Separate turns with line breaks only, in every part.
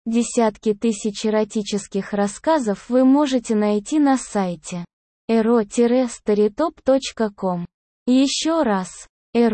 Десятки тысяч эротических рассказов вы можете найти на сайте ero-storytop.com. Еще раз,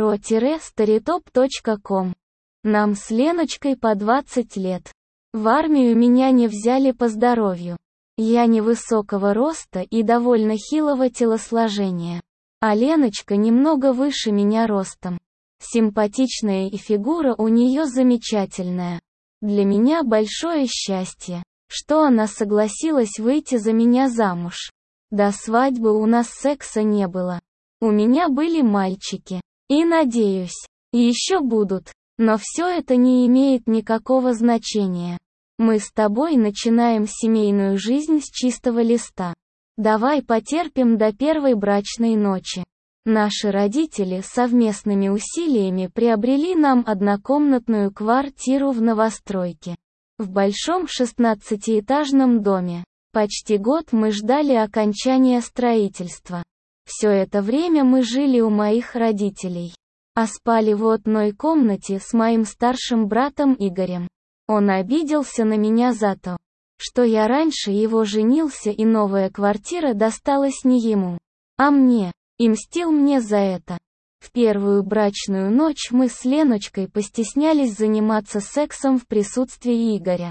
ero-storytop.com. Нам с Леночкой по 20 лет. В армию меня не взяли по здоровью. Я невысокого роста и довольно хилого телосложения. А Леночка немного выше меня ростом. Симпатичная и фигура у нее замечательная. Для меня большое счастье, что она согласилась выйти за меня замуж. До свадьбы у нас секса не было. У меня были мальчики. И, надеюсь, еще будут. Но все это не имеет никакого значения. Мы с тобой начинаем семейную жизнь с чистого листа. Давай потерпим до первой брачной ночи. Наши родители совместными усилиями приобрели нам однокомнатную квартиру в новостройке. В большом 16-этажном доме. Почти год мы ждали окончания строительства. Все это время мы жили у моих родителей. А спали в одной комнате с моим старшим братом Игорем. Он обиделся на меня за то, что я раньше его женился и новая квартира досталась не ему, а мне. И мстил мне за это. В первую брачную ночь мы с Леночкой постеснялись заниматься сексом в присутствии Игоря.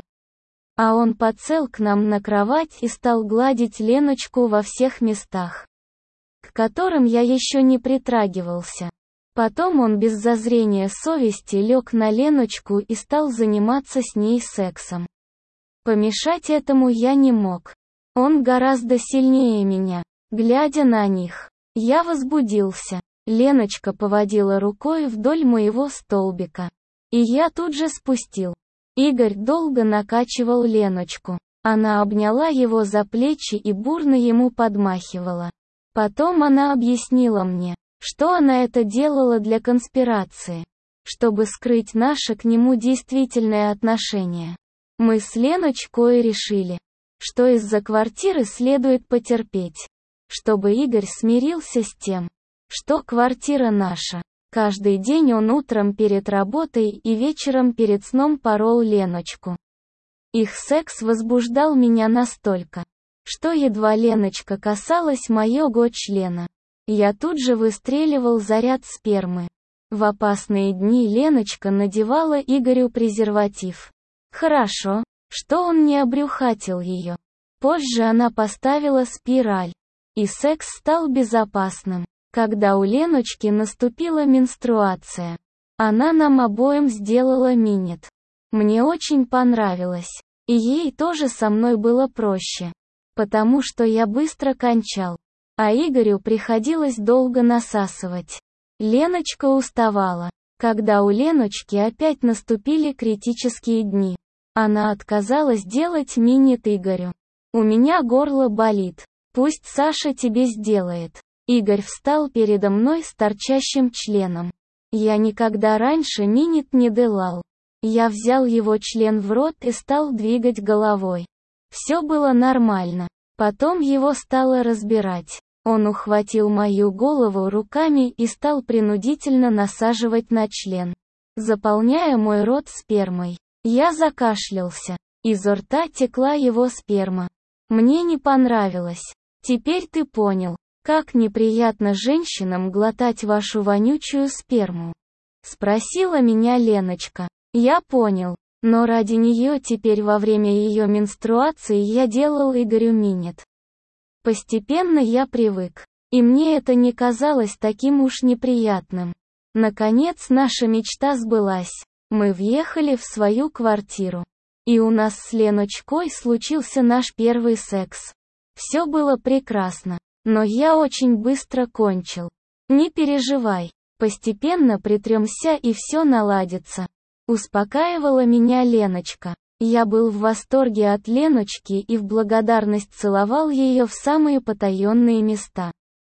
А он подсел к нам на кровать и стал гладить Леночку во всех местах, к которым я еще не притрагивался. Потом он без зазрения совести лег на Леночку и стал заниматься с ней сексом. Помешать этому я не мог. Он гораздо сильнее меня. Глядя на них, я возбудился. Леночка поводила рукой вдоль моего столбика. И я тут же спустил. Игорь долго накачивал Леночку. Она обняла его за плечи и бурно ему подмахивала. Потом она объяснила мне, что она это делала для конспирации, чтобы скрыть наше к нему действительное отношение. Мы с Леночкой решили, что из-за квартиры следует потерпеть, чтобы Игорь смирился с тем, что квартира наша. Каждый день он утром перед работой и вечером перед сном порол Леночку. Их секс возбуждал меня настолько, что едва Леночка касалась моего члена, я тут же выстреливал заряд спермы. В опасные дни Леночка надевала Игорю презерватив. Хорошо, что он не обрюхатил ее. Позже она поставила спираль. И секс стал безопасным. Когда у Леночки наступила менструация, она нам обоим сделала минет. Мне очень понравилось. И ей тоже со мной было проще. Потому что я быстро кончал. А Игорю приходилось долго насасывать. Леночка уставала. Когда у Леночки опять наступили критические дни, она отказалась делать минет Игорю. У меня горло болит. Пусть Саша тебе сделает. Игорь встал передо мной с торчащим членом. Я никогда раньше минет не делал. Я взял его член в рот и стал двигать головой. Все было нормально. Потом его стало разбирать. Он ухватил мою голову руками и стал принудительно насаживать на член, заполняя мой рот спермой. Я закашлялся. Изо рта текла его сперма. Мне не понравилось. Теперь ты понял, как неприятно женщинам глотать вашу вонючую сперму? Спросила меня Леночка. Я понял, но ради нее теперь во время ее менструации я делал Игорю минет. Постепенно я привык, и мне это не казалось таким уж неприятным. Наконец наша мечта сбылась. Мы въехали в свою квартиру. И у нас с Леночкой случился наш первый секс. Все было прекрасно, но я очень быстро кончил. Не переживай, постепенно притремся и все наладится. Успокаивала меня Леночка. Я был в восторге от Леночки и в благодарность целовал ее в самые потаенные места.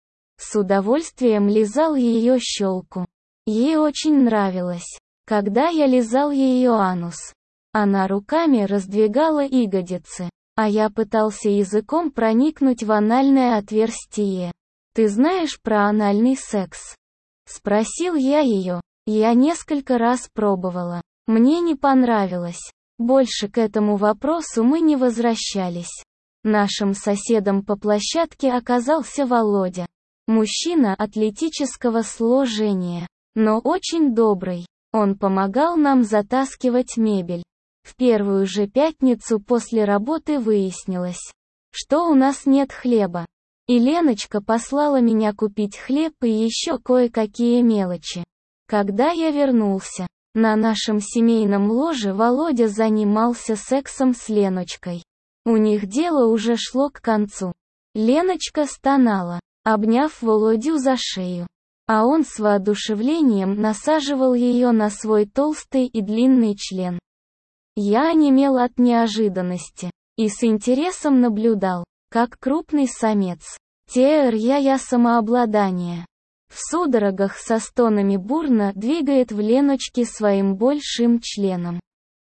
С удовольствием лизал ее щелку. Ей очень нравилось, когда я лизал ее анус. Она руками раздвигала ягодицы, а я пытался языком проникнуть в анальное отверстие. «Ты знаешь про анальный секс?» Спросил я ее. Я несколько раз пробовала. Мне не понравилось. Больше к этому вопросу мы не возвращались. Нашим соседом по площадке оказался Володя. Мужчина атлетического сложения, но очень добрый. Он помогал нам затаскивать мебель. В первую же пятницу после работы выяснилось, что у нас нет хлеба. И Леночка послала меня купить хлеб и еще кое-какие мелочи. Когда я вернулся, на нашем семейном ложе Володя занимался сексом с Леночкой. У них дело уже шло к концу. Леночка стонала, обняв Володю за шею. А он с воодушевлением насаживал ее на свой толстый и длинный член. Я онемел от неожиданности и с интересом наблюдал, как крупный самец, теряя самообладание, в судорогах со стонами бурно двигает в Леночке своим большим членом.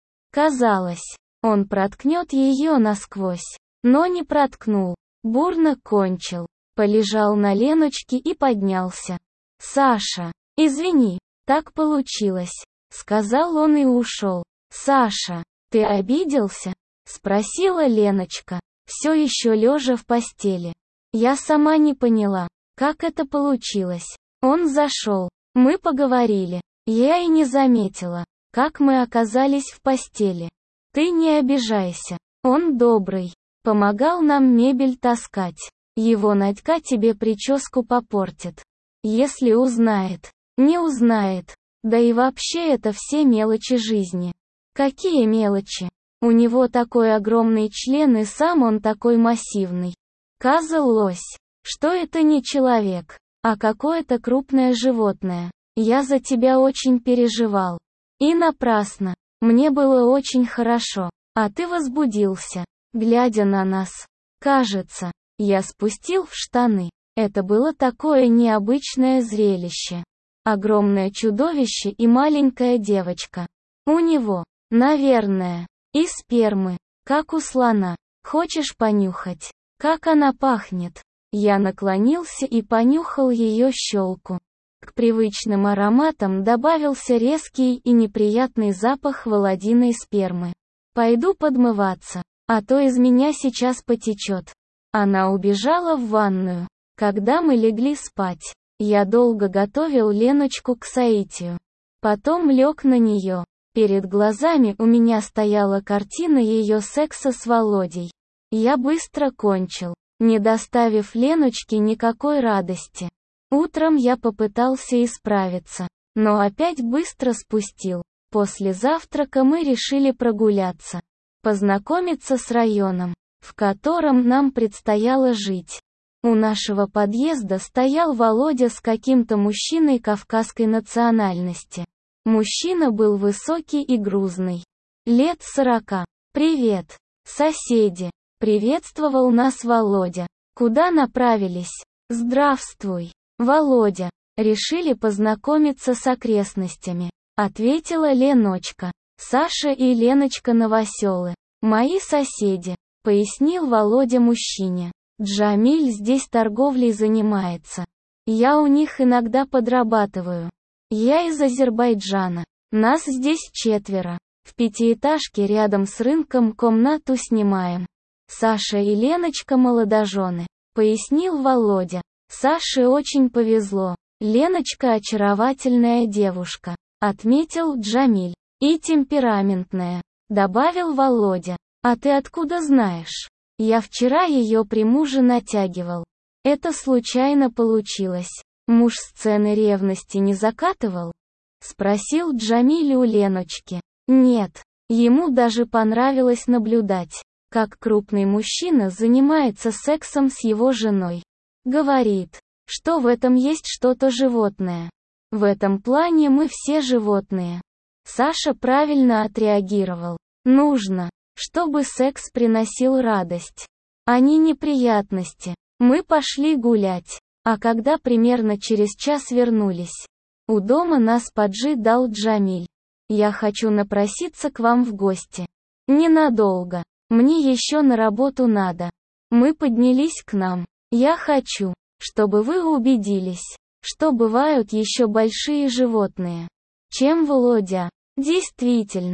Казалось, он проткнет ее насквозь, но не проткнул, бурно кончил, полежал на Леночке и поднялся. «Саша, извини, так получилось», — сказал он и ушел. «Саша, ты обиделся?» — спросила Леночка, все еще лежа в постели. Я сама не поняла, как это получилось. Он зашел, мы поговорили. Я и не заметила, как мы оказались в постели. Ты не обижайся, он добрый, помогал нам мебель таскать. Его Надька тебе прическу попортит. Если узнает, не узнает. Да и вообще это все мелочи жизни. Какие мелочи? У него такой огромный член и сам он такой массивный. Казалось, что это не человек, а какое-то крупное животное. Я за тебя очень переживал. И напрасно. Мне было очень хорошо, а ты возбудился, глядя на нас. Кажется, я спустил в штаны. Это было такое необычное зрелище. Огромное чудовище и маленькая девочка. У него, наверное, и спермы, как у слона. Хочешь понюхать, как она пахнет? Я наклонился и понюхал ее щелку. К привычным ароматам добавился резкий и неприятный запах Володиной спермы. Пойду подмываться, а то из меня сейчас потечет. Она убежала в ванную. Когда мы легли спать, я долго готовил Леночку к соитию. Потом лег на нее. Перед глазами у меня стояла картина ее секса с Володей. Я быстро кончил, не доставив Леночке никакой радости. Утром я попытался исправиться, но опять быстро спустил. После завтрака мы решили прогуляться, познакомиться с районом, в котором нам предстояло жить. У нашего подъезда стоял Володя с каким-то мужчиной кавказской национальности. Мужчина был высокий и грузный. Лет 40. «Привет, соседи!» — приветствовал нас Володя. «Куда направились?» «Здравствуй, Володя. Решили познакомиться с окрестностями», — ответила Леночка. «Саша и Леночка новоселы. Мои соседи», — пояснил Володя мужчине. «Джамиль здесь торговлей занимается. Я у них иногда подрабатываю. Я из Азербайджана. Нас здесь 4. В пятиэтажке рядом с рынком комнату снимаем. Саша и Леночка молодожены», — пояснил Володя. «Саше очень повезло. Леночка очаровательная девушка», — отметил Джамиль. «И темпераментная», — добавил Володя. «А ты откуда знаешь?» «Я вчера ее при муже натягивал. Это случайно получилось. Муж сцены ревности не закатывал?» — спросил Джамиль у Леночки. «Нет. Ему даже понравилось наблюдать, как крупный мужчина занимается сексом с его женой. Говорит, что в этом есть что-то животное. В этом плане мы все животные». Саша правильно отреагировал. Нужно, чтобы секс приносил радость, а не неприятности. Мы пошли гулять, а когда примерно через час вернулись, у дома нас поджидал Джамиль. «Я хочу напроситься к вам в гости. Ненадолго. Мне еще на работу надо». Мы поднялись к нам. «Я хочу, чтобы вы убедились, что бывают еще большие животные, чем Володя. Действительно,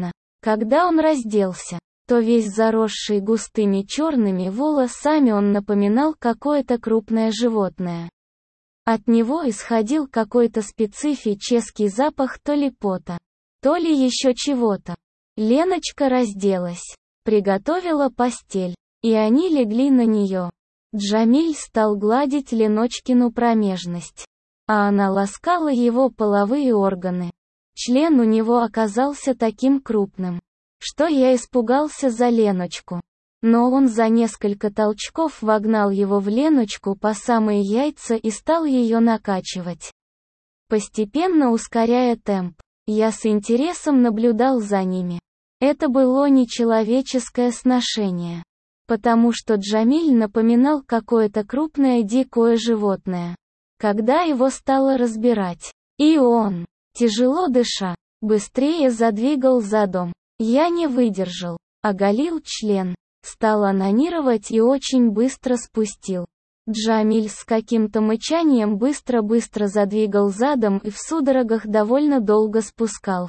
Когда он разделся, то весь заросший густыми черными волосами он напоминал какое-то крупное животное. От него исходил какой-то специфический запах то ли пота, то ли еще чего-то. Леночка разделась, приготовила постель, и они легли на нее. Джамиль стал гладить Леночкину промежность, а она ласкала его половые органы. Член у него оказался таким крупным, что я испугался за Леночку. Но он за несколько толчков вогнал его в Леночку по самые яйца и стал ее накачивать. Постепенно ускоряя темп, я с интересом наблюдал за ними. Это было нечеловеческое сношение, потому что Джамиль напоминал какое-то крупное дикое животное. Когда его стало разбирать, и он, тяжело дыша, быстрее задвигал задом, я не выдержал, оголил член. Стал онанировать и очень быстро спустил. Джамиль с каким-то мычанием быстро-быстро задвигал задом и в судорогах довольно долго спускал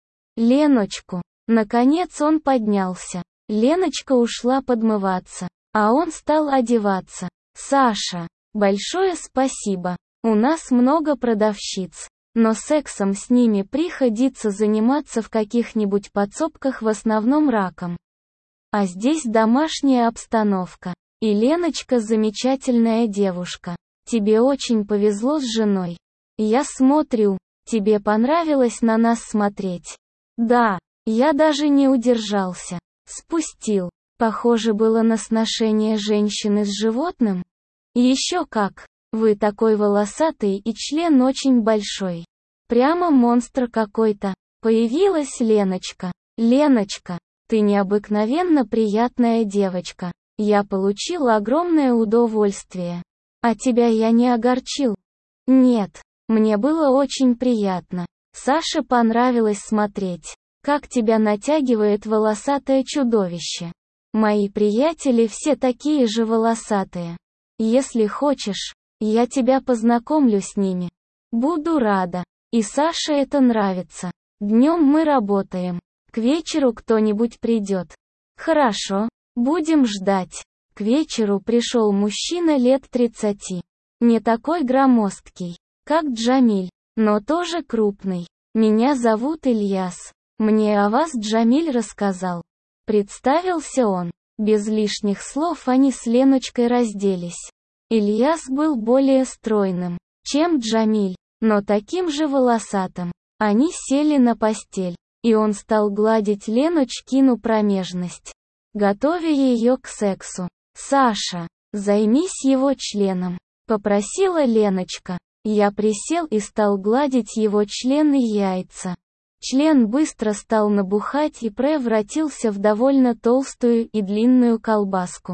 Леночку. Наконец он поднялся. Леночка ушла подмываться, а он стал одеваться. «Саша, большое спасибо. У нас много продавщиц, но сексом с ними приходится заниматься в каких-нибудь подсобках в основном раком. А здесь домашняя обстановка. И Леночка замечательная девушка. Тебе очень повезло с женой. Я смотрю, тебе понравилось на нас смотреть». Да, я даже не удержался. Спустил. Похоже было на сношение женщины с животным. Еще как. Вы такой волосатый и член очень большой. Прямо монстр какой-то. Появилась Леночка. Леночка. Ты необыкновенно приятная девочка. Я получил огромное удовольствие. А тебя я не огорчил? Нет, мне было очень приятно. Саше понравилось смотреть, как тебя натягивает волосатое чудовище. Мои приятели все такие же волосатые. Если хочешь, я тебя познакомлю с ними. Буду рада. И Саше это нравится. Днем мы работаем. К вечеру кто-нибудь придет. Хорошо, будем ждать. К вечеру пришел мужчина лет 30. Не такой громоздкий, как Джамиль, но тоже крупный. Меня зовут Ильяс. Мне о вас Джамиль рассказал. Представился он. Без лишних слов они с Леночкой разделись. Ильяс был более стройным, чем Джамиль, но таким же волосатым. Они сели на постель. И он стал гладить Леночкину промежность, готовя ее к сексу. «Саша, займись его членом», — попросила Леночка. Я присел и стал гладить его член и яйца. Член быстро стал набухать и превратился в довольно толстую и длинную колбаску.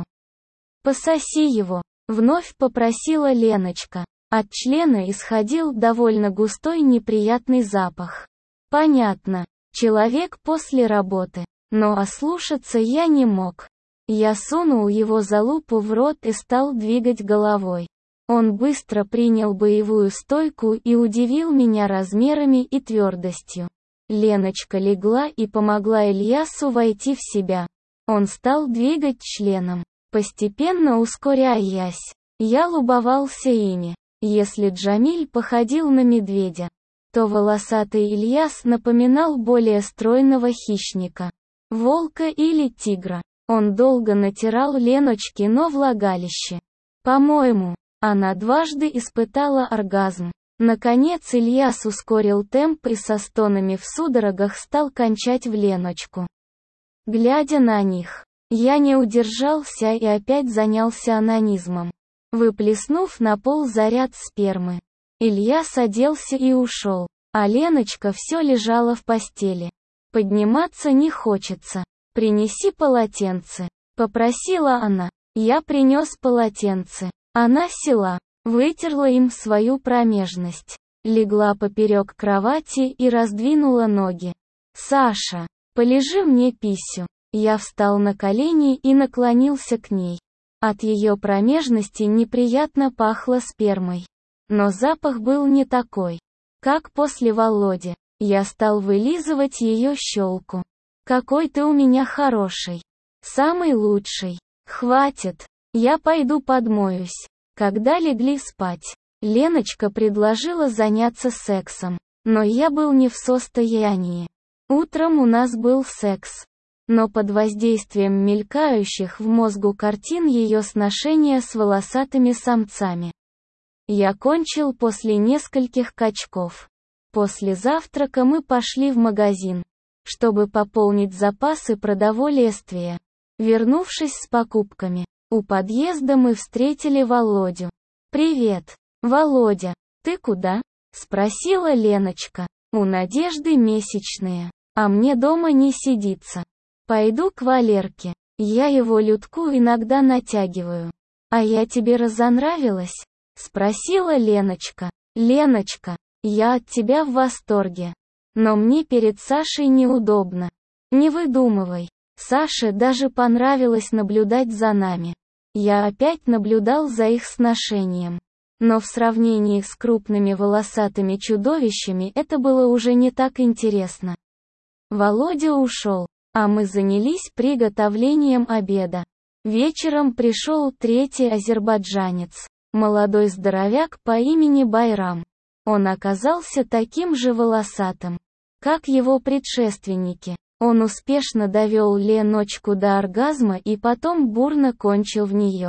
«Пососи его», — вновь попросила Леночка. От члена исходил довольно густой неприятный запах. Понятно. Человек после работы. Но ослушаться я не мог. Я сунул его залупу в рот и стал двигать головой. Он быстро принял боевую стойку и удивил меня размерами и твердостью. Леночка легла и помогла Ильясу войти в себя. Он стал двигать членом, постепенно ускоряясь. Я любовался ими. Если Джамиль походил на медведя, то волосатый Ильяс напоминал более стройного хищника, волка или тигра. Он долго натирал Леночкино влагалище. По-моему, она дважды испытала оргазм. Наконец Ильяс ускорил темп и со стонами в судорогах стал кончать в Леночку. Глядя на них, я не удержался и опять занялся онанизмом, выплеснув на пол заряд спермы. Ильяс оделся и ушел, а Леночка все лежала в постели. Подниматься не хочется. «Принеси полотенце», — попросила она. Я принес полотенце. Она села, вытерла им свою промежность, легла поперек кровати и раздвинула ноги. «Саша, полежи мне писю». Я встал на колени и наклонился к ней. От ее промежности неприятно пахло спермой. Но запах был не такой, как после Володи. Я стал вылизывать ее щелку. Какой ты у меня хороший. Самый лучший. Хватит. Я пойду подмоюсь. Когда легли спать, Леночка предложила заняться сексом. Но я был не в состоянии. Утром у нас был секс. Но под воздействием мелькающих в мозгу картин ее сношения с волосатыми самцами. Я кончил после нескольких качков. После завтрака мы пошли в магазин, чтобы пополнить запасы продовольствия. Вернувшись с покупками, у подъезда мы встретили Володю. «Привет, Володя, ты куда?» — спросила Леночка. «У Надежды месячные, а мне дома не сидится. Пойду к Валерке, я его Людку иногда натягиваю. А я тебе разонравилась?» — спросила Леночка. «Леночка, я от тебя в восторге. Но мне перед Сашей неудобно. Не выдумывай. Саше даже понравилось наблюдать за нами. Я опять наблюдал за их сношением. Но в сравнении с крупными волосатыми чудовищами это было уже не так интересно». Володя ушел, а мы занялись приготовлением обеда. Вечером пришел третий азербайджанец, молодой здоровяк по имени Байрам. Он оказался таким же волосатым, как его предшественники. Он успешно довел Леночку до оргазма и потом бурно кончил в нее.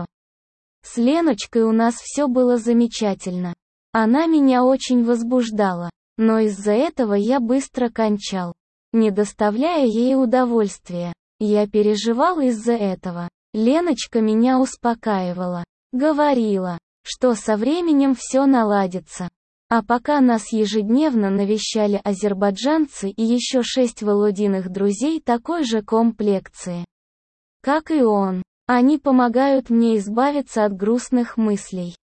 С Леночкой у нас все было замечательно. Она меня очень возбуждала, но из-за этого я быстро кончал, не доставляя ей удовольствия. Я переживал из-за этого. Леночка меня успокаивала, говорила, что со временем все наладится. А пока нас ежедневно навещали азербайджанцы и еще 6 Володиных друзей такой же комплекции, как и он. Они помогают мне избавиться от грустных мыслей.